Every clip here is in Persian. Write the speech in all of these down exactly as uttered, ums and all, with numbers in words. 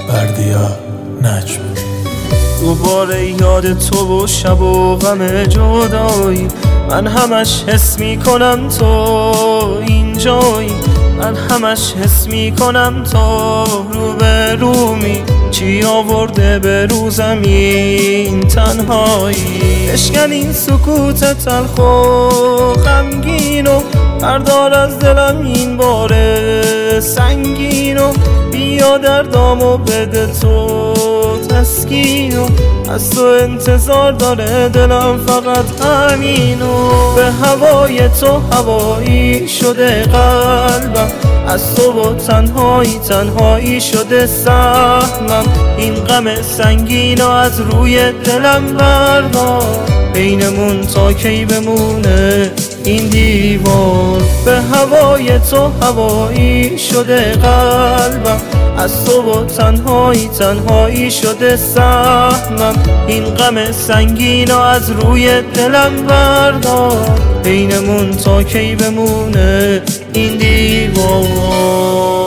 بردیا نجم. دوباره یاد تو و شب و غم جدایی، من همش حس میکنم تو اینجایی، من همش حس میکنم تو رو به رومی، چی آورده به رو زمین تنهایی. بشکن این سکوت تلخ و غمگین و بردار از دلم این باره سنگین و بیا دردامو بده تو تسکین و از تو انتظار داره دلم فقط همینو. به هوای تو هوایی شده قلبم، از تو و تنهایی تنهایی شده سهمم. این غم سنگینو از روی دلم بردار، بینمون تا کی بمونه این دیوار. به هوای تو هوایی شده قلبم، از تو و تنهایی تنهایی شده سهمم. این غم سنگینو از روی دلم بردار، بینمون تا کی بمونه این دیوار.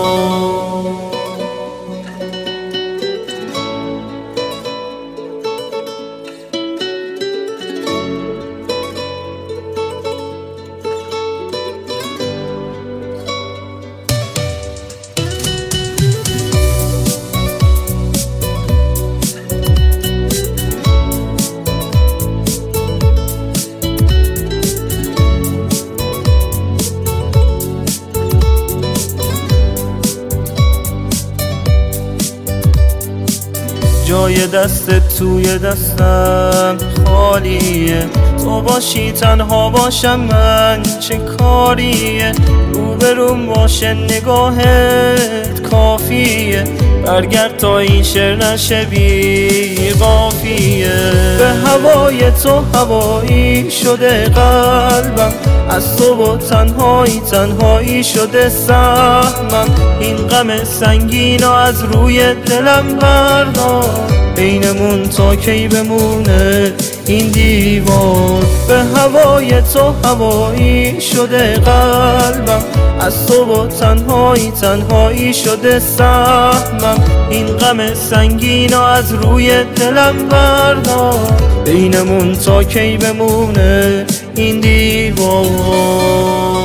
جای دست توی دستم خالیه، تو باشی تنها باشم من چه کاریه. روبروم باشه نگاهت کافیه، برگرد تا این شعر نشه بی قافیه. به هوای تو هوایی شده قلبم، از تو و تنهایی تنهایی شده سهمم. این غم سنگینو از روی دلم بردار، بینمون تا کی بمونه این دیوار. به هوای تو هوایی شده قلبم، از تو و تنهایی تنهایی شده سهمم. این غم سنگینو از روی دلم بردار، بینمون تا کی بمونه این دیوار.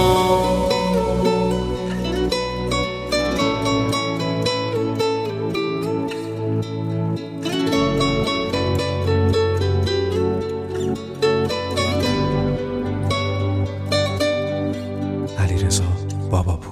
علیرضا باباپور.